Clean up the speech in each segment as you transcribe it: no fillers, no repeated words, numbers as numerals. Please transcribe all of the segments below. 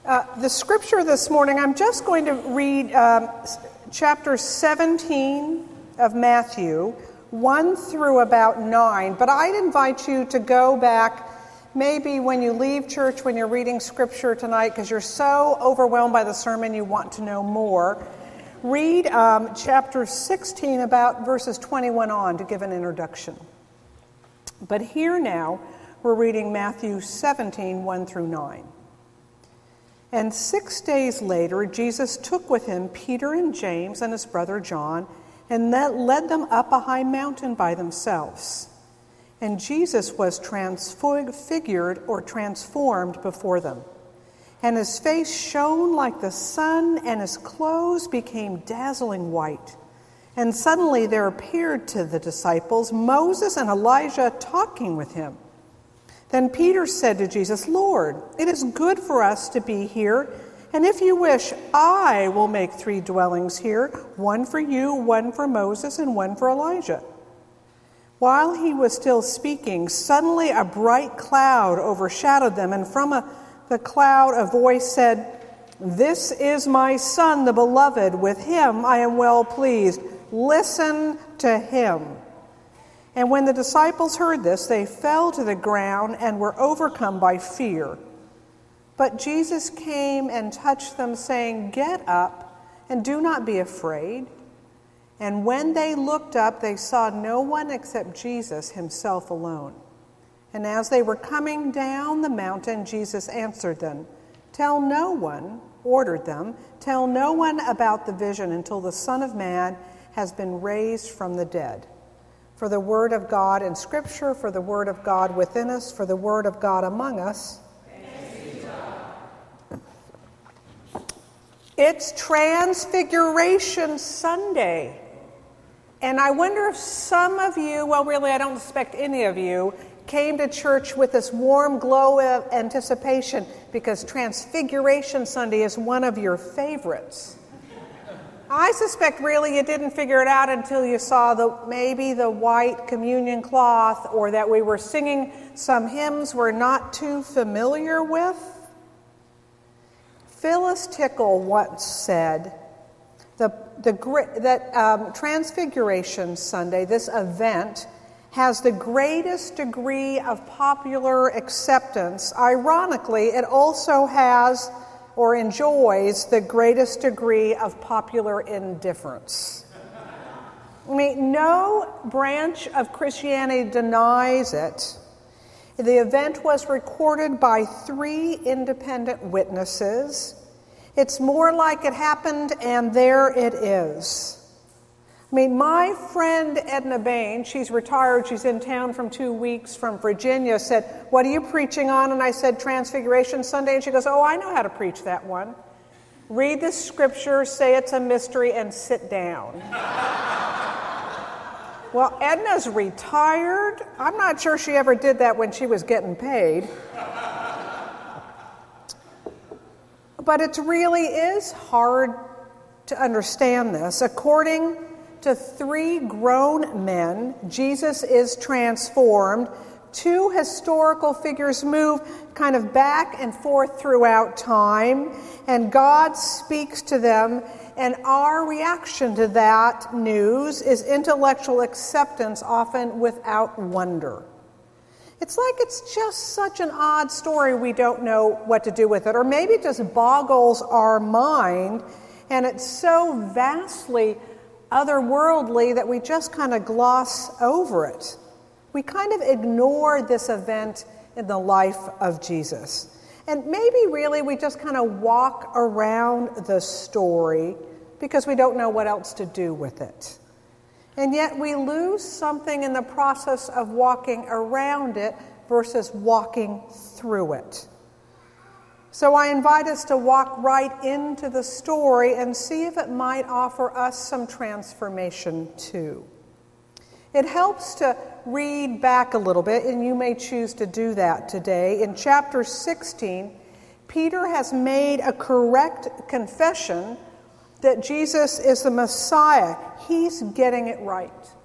The scripture this morning, I'm just going to read chapter 17 of Matthew, 1 through about 9. But I'd invite you to go back maybe when you leave church, when you're reading scripture tonight, because you're so overwhelmed by the sermon you want to know more. Read chapter 16, about verses 21 on, to give an introduction. But here now, we're reading Matthew 17, 1 through 9. And 6 days later, Jesus took with him Peter and James and his brother John, and led them up a high mountain by themselves. And Jesus was transfigured or transformed before them. And his face shone like the sun, and his clothes became dazzling white. And suddenly there appeared to the disciples Moses and Elijah talking with him. Then Peter said to Jesus, "Lord, it is good for us to be here, and if you wish, I will make 3 dwellings here, one for you, one for Moses, and one for Elijah." While he was still speaking, suddenly a bright cloud overshadowed them, and from the cloud a voice said, "This is my Son, the beloved. With him I am well pleased. Listen to him." And when the disciples heard this, they fell to the ground and were overcome by fear. But Jesus came and touched them, saying, "Get up and do not be afraid." And when they looked up, they saw no one except Jesus himself alone. And as they were coming down the mountain, Jesus answered them, "Tell no one," ordered them, "tell no one about the vision until the Son of Man has been raised from the dead." For the word of God in Scripture, for the word of God within us, for the word of God among us. It's Transfiguration Sunday. And I wonder if some of you, well, really, I don't suspect any of you, came to church with this warm glow of anticipation because Transfiguration Sunday is one of your favorites. I suspect really you didn't figure it out until you saw maybe the white communion cloth, or that we were singing some hymns we're not too familiar with. Phyllis Tickle once said that Transfiguration Sunday, this event, has the greatest degree of popular acceptance. Ironically, it also has or enjoys the greatest degree of popular indifference. I mean, no branch of Christianity denies it. The event was recorded by 3 independent witnesses. It's more like it happened, and there it is. I mean, my friend Edna Bain, she's retired, she's in town from 2 weeks from Virginia, said, "What are you preaching on?" And I said, "Transfiguration Sunday." And she goes, "Oh, I know how to preach that one. Read the scripture, say it's a mystery, and sit down." Well, Edna's retired. I'm not sure she ever did that when she was getting paid. But it really is hard to understand this. According to 3 grown men, Jesus is transformed. 2 historical figures move kind of back and forth throughout time, and God speaks to them, and our reaction to that news is intellectual acceptance, often without wonder. It's like it's just such an odd story we don't know what to do with it, or maybe it just boggles our mind, and it's so vastly otherworldly that we just kind of gloss over it. We kind of ignore this event in the life of Jesus. And maybe really we just kind of walk around the story because we don't know what else to do with it. And yet we lose something in the process of walking around it versus walking through it. So I invite us to walk right into the story and see if it might offer us some transformation too. It helps to read back a little bit, and you may choose to do that today. In chapter 16, Peter has made a correct confession that Jesus is the Messiah. He's getting it right.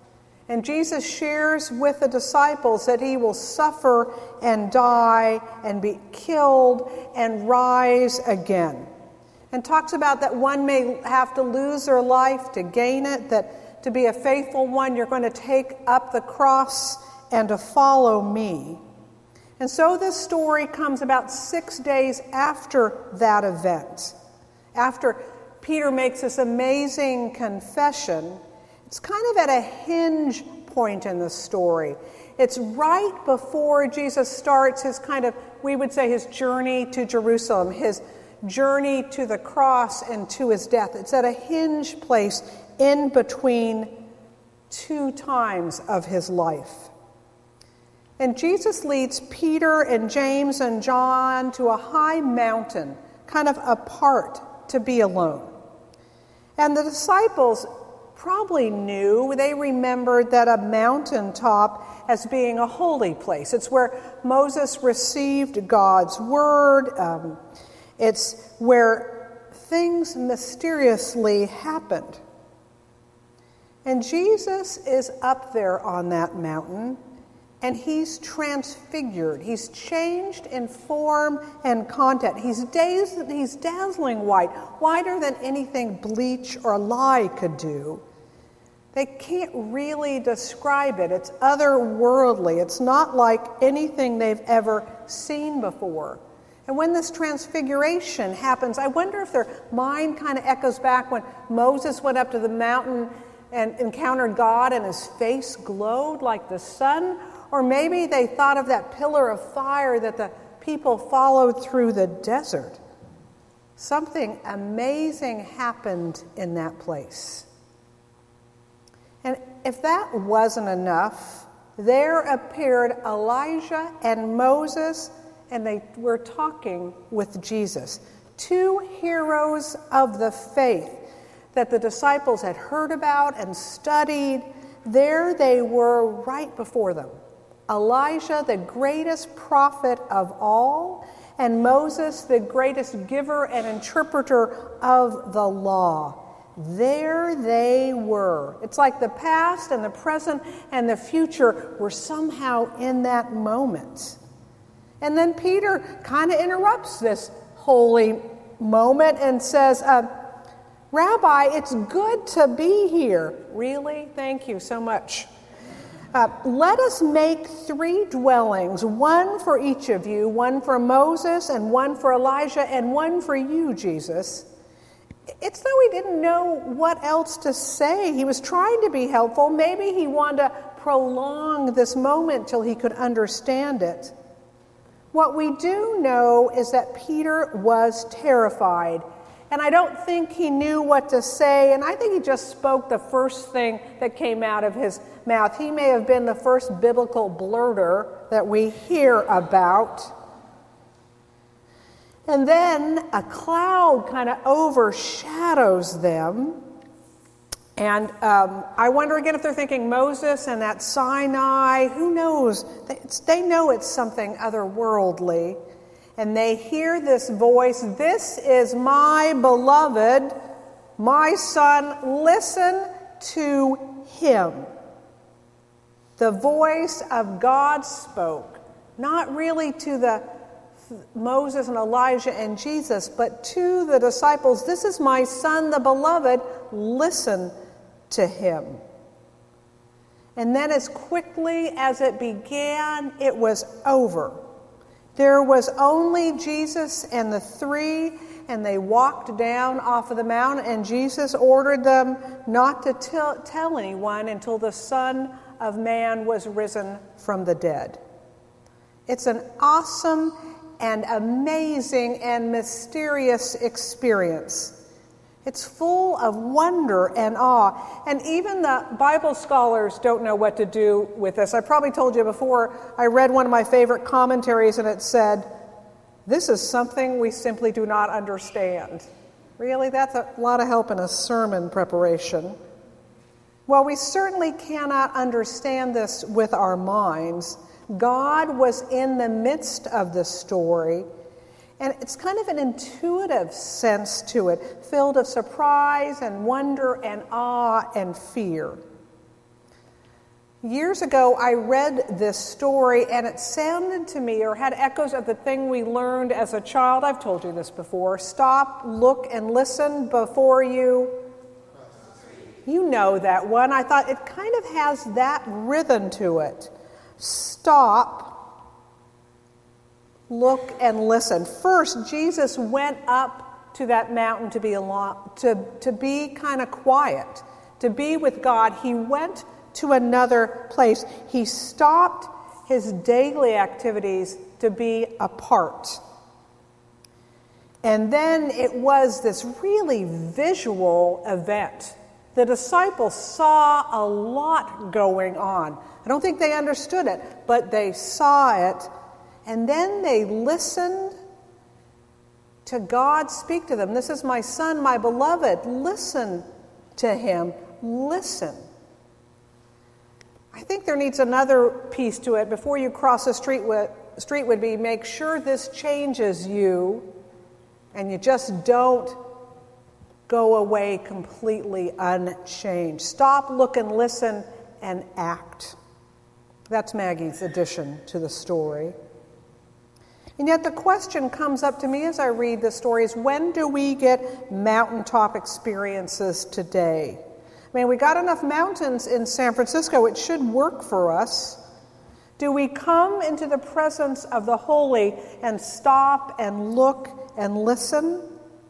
And Jesus shares with the disciples that he will suffer and die and be killed and rise again. And talks about that one may have to lose their life to gain it, that to be a faithful one, you're going to take up the cross and to follow me. And so this story comes about 6 days after that event. After Peter makes this amazing confession, it's kind of at a hinge point in the story. It's right before Jesus starts his kind of, we would say, his journey to Jerusalem, his journey to the cross and to his death. It's at a hinge place in between two times of his life. And Jesus leads Peter and James and John to a high mountain, kind of apart, to be alone. And the disciples probably knew, they remembered that a mountaintop as being a holy place. It's where Moses received God's word. It's where things mysteriously happened. And Jesus is up there on that mountain, and he's transfigured. He's changed in form and content. He's dazzling white, whiter than anything bleach or lye could do. They can't really describe it. It's otherworldly. It's not like anything they've ever seen before. And when this transfiguration happens, I wonder if their mind kind of echoes back when Moses went up to the mountain and encountered God and his face glowed like the sun. Or maybe they thought of that pillar of fire that the people followed through the desert. Something amazing happened in that place. And if that wasn't enough, there appeared Elijah and Moses, and they were talking with Jesus. Two heroes of the faith that the disciples had heard about and studied. There they were right before them. Elijah, the greatest prophet of all, and Moses, the greatest giver and interpreter of the law. There they were. It's like the past and the present and the future were somehow in that moment. And then Peter kind of interrupts this holy moment and says, Rabbi, it's good to be here. Really? Thank you so much. Let us make 3 dwellings, one for each of you, one for Moses and one for Elijah and one for you, Jesus. It's though he didn't know what else to say. He was trying to be helpful. Maybe he wanted to prolong this moment till he could understand it. What we do know is that Peter was terrified. And I don't think he knew what to say, and I think he just spoke the first thing that came out of his mouth. He may have been the first biblical blurter that we hear about. And then a cloud kind of overshadows them. And I wonder again if they're thinking Moses and that Sinai. Who knows? They know it's something otherworldly. And they hear this voice, "This is my beloved, my son, listen to him." The voice of God spoke, not really to the Moses and Elijah and Jesus, but to the disciples. "This is my son, the beloved, listen to him." And then as quickly as it began, it was over. There was only Jesus and the 3, and they walked down off of the mountain, and Jesus ordered them not to tell anyone until the Son of Man was risen from the dead. It's an awesome and amazing and mysterious experience. It's full of wonder and awe. And even the Bible scholars don't know what to do with this. I probably told you before, I read one of my favorite commentaries and it said, "This is something we simply do not understand." Really? That's a lot of help in a sermon preparation. Well, we certainly cannot understand this with our minds. God was in the midst of the story. And it's kind of an intuitive sense to it, filled of surprise and wonder and awe and fear. Years ago, I read this story, and it sounded to me, or had echoes of the thing we learned as a child. I've told you this before. Stop, look, and listen before you. You know that one. I thought it kind of has that rhythm to it. Stop, look, and listen. First, Jesus went up to that mountain to be kind of quiet, to be with God. He went to another place. He stopped his daily activities to be apart. And then it was this really visual event. The disciples saw a lot going on. I don't think they understood it, but they saw it. And then they listened to God speak to them. This is my son, my beloved. Listen to him. Listen. I think there needs another piece to it. Before you cross the street would be make sure this changes you and you just don't go away completely unchanged. Stop, look, and listen, and act. That's Maggie's addition to the story. And yet the question comes up to me as I read the stories, when do we get mountaintop experiences today? I mean, we got enough mountains in San Francisco, it should work for us. Do we come into the presence of the holy and stop and look and listen?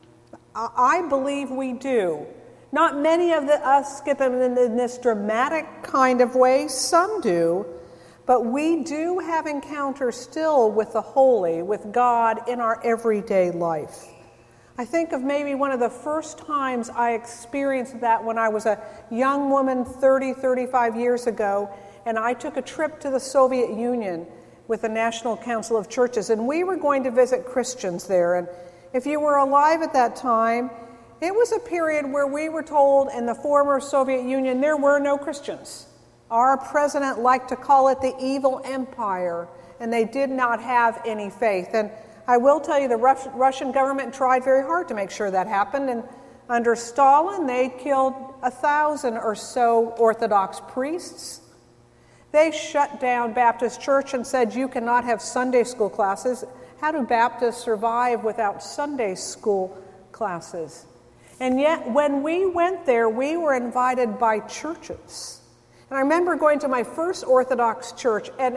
I believe we do. Not many of us get them in this dramatic kind of way. Some do. But we do have encounters still with the holy, with God in our everyday life. I think of maybe one of the first times I experienced that when I was a young woman 35 years ago, and I took a trip to the Soviet Union with the National Council of Churches, and we were going to visit Christians there. And if you were alive at that time, it was a period where we were told in the former Soviet Union there were no Christians. Our president liked to call it the evil empire, and they did not have any faith. And I will tell you, the Russian government tried very hard to make sure that happened, and under Stalin, they killed 1,000 or so Orthodox priests. They shut down Baptist Church and said, you cannot have Sunday school classes. How do Baptists survive without Sunday school classes? And yet, when we went there, we were invited by churches. And I remember going to my first Orthodox church, and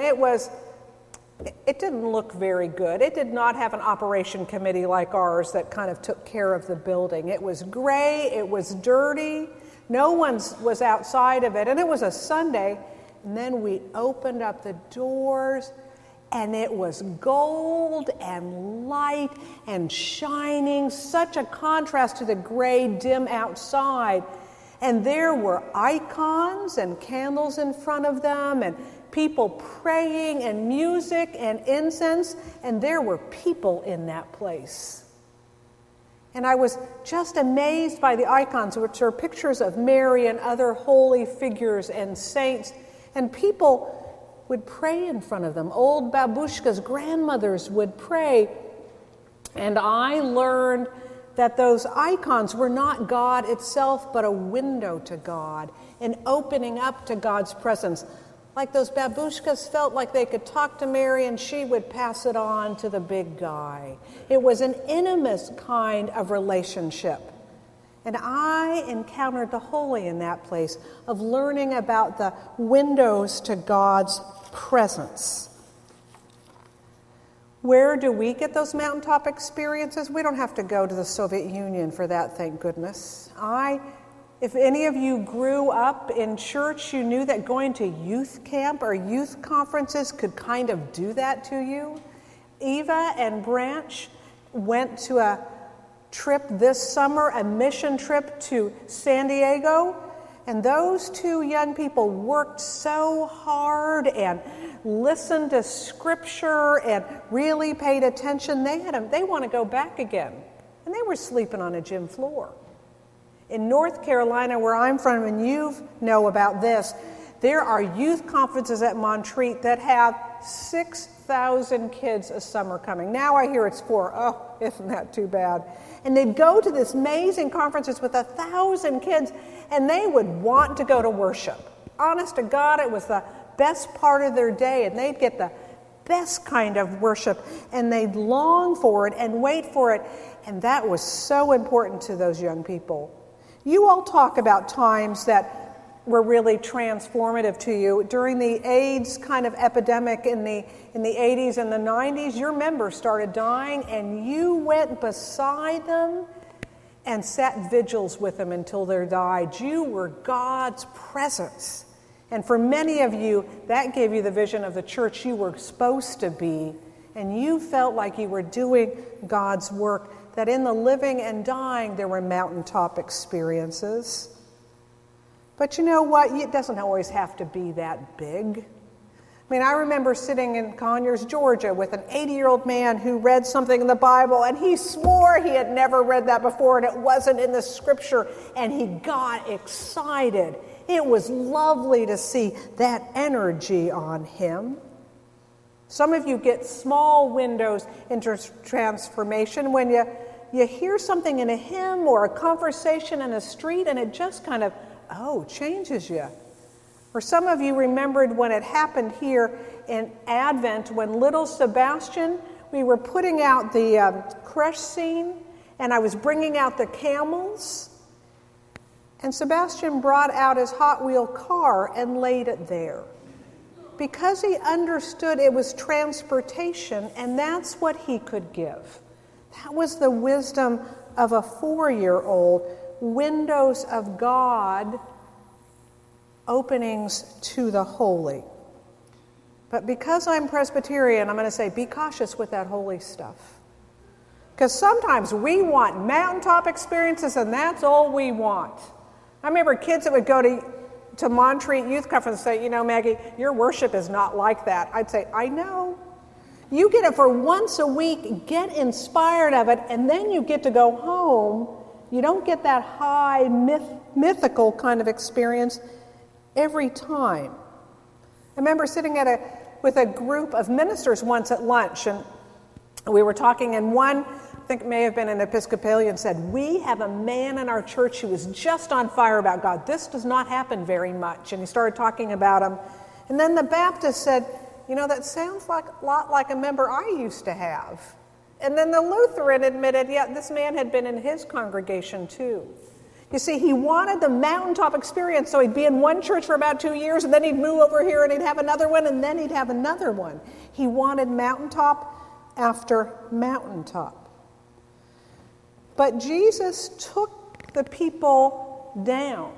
it didn't look very good. It did not have an operation committee like ours that kind of took care of the building. It was gray, it was dirty, no one was outside of it, and it was a Sunday. And then we opened up the doors, and it was gold and light and shining, such a contrast to the gray, dim outside. And there were icons and candles in front of them, and people praying, and music and incense, and there were people in that place. And I was just amazed by the icons, which are pictures of Mary and other holy figures and saints, and people would pray in front of them. Old babushkas, grandmothers would pray. And I learned that those icons were not God itself, but a window to God, an opening up to God's presence. Like those babushkas felt like they could talk to Mary and she would pass it on to the big guy. It was an intimate kind of relationship. And I encountered the holy in that place of learning about the windows to God's presence. Where do we get those mountaintop experiences? We don't have to go to the Soviet Union for that, thank goodness. If any of you grew up in church, you knew that going to youth camp or youth conferences could kind of do that to you. Eva and Branch went to a trip this summer, a mission trip to San Diego, and those two young people worked so hard and listened to scripture and really paid attention. They want to go back again, and they were sleeping on a gym floor. In North Carolina, where I'm from, and you know about this, there are youth conferences at Montreat that have 6,000 kids a summer coming. Now I hear it's 4. Oh, isn't that too bad? And they'd go to this amazing conferences with 1,000 kids, and they would want to go to worship. Honest to God, it was the best part of their day, and they'd get the best kind of worship, and they'd long for it and wait for it, and that was so important to those young people. You all talk about times that were really transformative to you. During the AIDS kind of epidemic in the 80s and the 90s, your members started dying, and you went beside them and sat vigils with them until they died. You were God's presence. And for many of you, that gave you the vision of the church you were supposed to be, and you felt like you were doing God's work, that in the living and dying there were mountaintop experiences. But you know what? It doesn't always have to be that big. I mean, I remember sitting in Conyers, Georgia, with an 80-year-old man who read something in the Bible, and he swore he had never read that before, and it wasn't in the scripture, and he got excited. It was lovely to see that energy on him. Some of you get small windows into transformation when you hear something in a hymn or a conversation in a street, and it just kind of, changes you. Or some of you remembered when it happened here in Advent, when little Sebastian, we were putting out the creche scene, and I was bringing out the camels, and Sebastian brought out his Hot Wheel car and laid it there. Because he understood it was transportation, and that's what he could give. That was the wisdom of a 4-year-old. Windows of God, openings to the holy. But because I'm Presbyterian, I'm going to say be cautious with that holy stuff. Because sometimes we want mountaintop experiences, and that's all we want. I remember kids that would go to Montreat Youth Conference and say, Maggie, your worship is not like that. I'd say, I know. You get it for once a week, get inspired of it, and then you get to go home. You don't get that high, mythical kind of experience every time. I remember sitting with a group of ministers once at lunch, and we were talking, and one, I think it may have been an Episcopalian, said, we have a man in our church who is just on fire about God. This does not happen very much. And he started talking about him. And then the Baptist said, that sounds like a lot like a member I used to have. And then the Lutheran admitted, this man had been in his congregation too. You see, he wanted the mountaintop experience, so he'd be in one church for about 2 years, and then he'd move over here and he'd have another one, and then he'd have another one. He wanted mountaintop after mountaintop. But Jesus took the people down,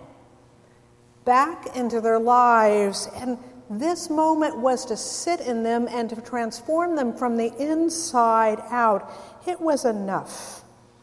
back into their lives, and this moment was to sit in them and to transform them from the inside out. It was enough.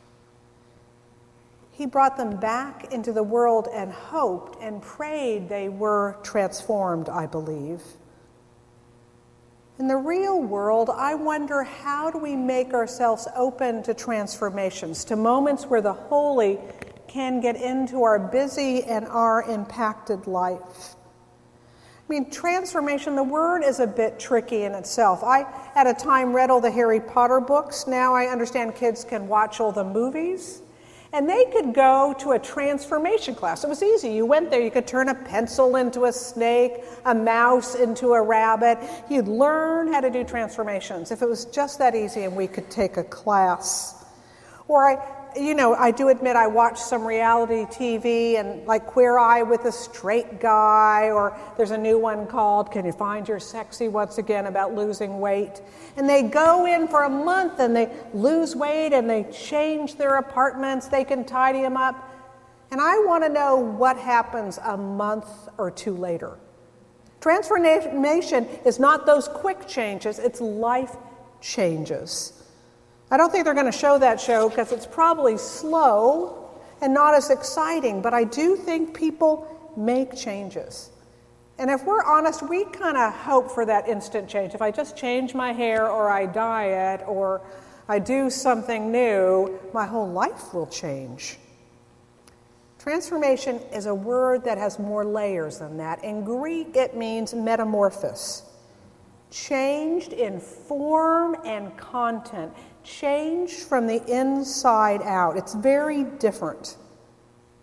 He brought them back into the world and hoped and prayed they were transformed, I believe. In the real world, I wonder, how do we make ourselves open to transformations, to moments where the holy can get into our busy and our impacted life? I mean, transformation, the word is a bit tricky in itself. I, at a time, read all the Harry Potter books. Now I understand kids can watch all the movies. And they could go to a transformation class. It was easy. You went there, you could turn a pencil into a snake, a mouse into a rabbit. You'd learn how to do transformations if it was just that easy and we could take a class. Or I do admit I watch some reality TV, and like Queer Eye with a Straight Guy, or there's a new one called Can You Find Your Sexy Once Again, about losing weight. And they go in for a month and they lose weight and they change their apartments, they can tidy them up. And I want to know what happens a month or two later. Transformation is not those quick changes, it's life changes. I don't think they're going to show that show because it's probably slow and not as exciting, but I do think people make changes. And if we're honest, we kind of hope for that instant change. If I just change my hair or I diet or I do something new, my whole life will change. Transformation is a word that has more layers than that. In Greek, it means metamorphosis. Changed in form and content. Changed from the inside out. It's very different.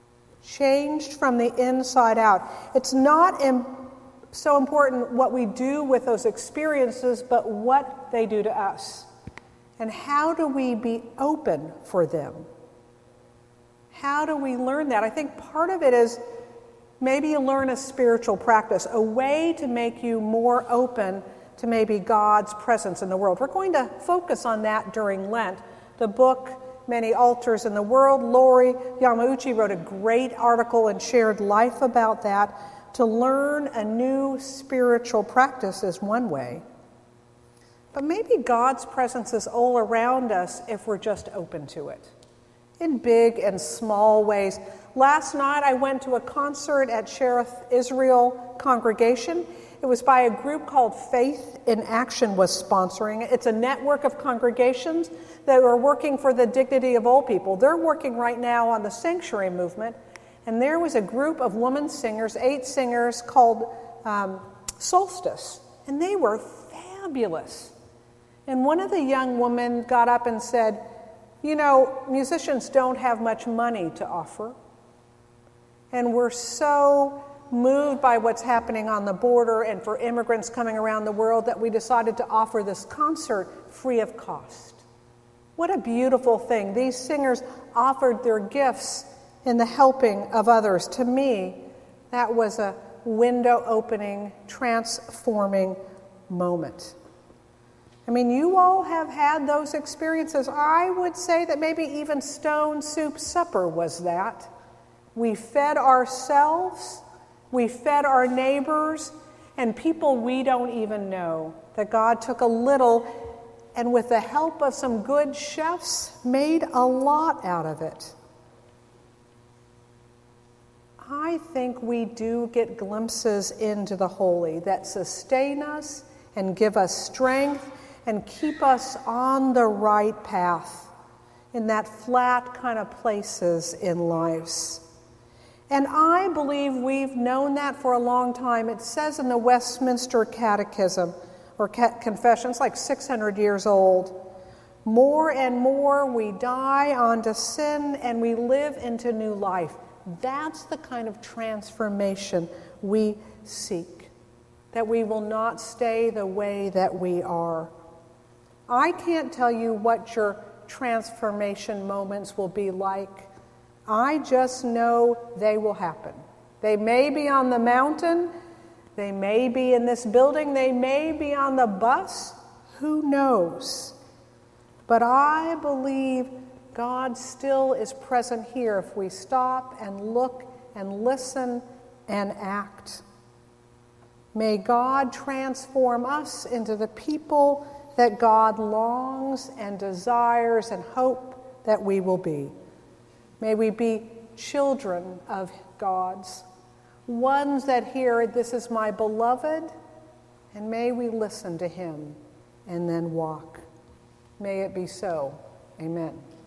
changed from the inside out. It's not so important what we do with those experiences, but what they do to us. And how do we be open for them? How do we learn that? I think part of it is maybe you learn a spiritual practice, a way to make you more open to maybe God's presence in the world. We're going to focus on that during Lent. The book, Many Altars in the World, Lori Yamauchi wrote a great article and shared life about that. To learn a new spiritual practice is one way. But maybe God's presence is all around us if we're just open to it, in big and small ways. Last night I went to a concert at Cherith Israel Congregation. It was by a group called Faith in Action was sponsoring it. It's a network of congregations that are working for the dignity of all people. They're working right now on the sanctuary movement. And there was a group of women singers, 8 singers, called Solstice. And they were fabulous. And one of the young women got up and said, you know, musicians don't have much money to offer. And we're so moved by what's happening on the border and for immigrants coming around the world that we decided to offer this concert free of cost. What a beautiful thing. These singers offered their gifts in the helping of others. To me, that was a window-opening, transforming moment. I mean, you all have had those experiences. I would say that maybe even Stone Soup Supper was that. We fed ourselves, we fed our neighbors, and people we don't even know. That God took a little, and with the help of some good chefs, made a lot out of it. I think we do get glimpses into the holy that sustain us and give us strength and keep us on the right path in that flat kind of places in lives. And I believe we've known that for a long time. It says in the Westminster Catechism, or Confession, it's like 600 years old. More and more we die onto sin and we live into new life. That's the kind of transformation we seek, that we will not stay the way that we are. I can't tell you what your transformation moments will be like. I just know they will happen. They may be on the mountain, they may be in this building, they may be on the bus, who knows? But I believe God still is present here if we stop and look and listen and act. May God transform us into the people that God longs and desires and hope that we will be. May we be children of God's, ones that hear, "This is my beloved," and may we listen to him and then walk. May it be so. Amen.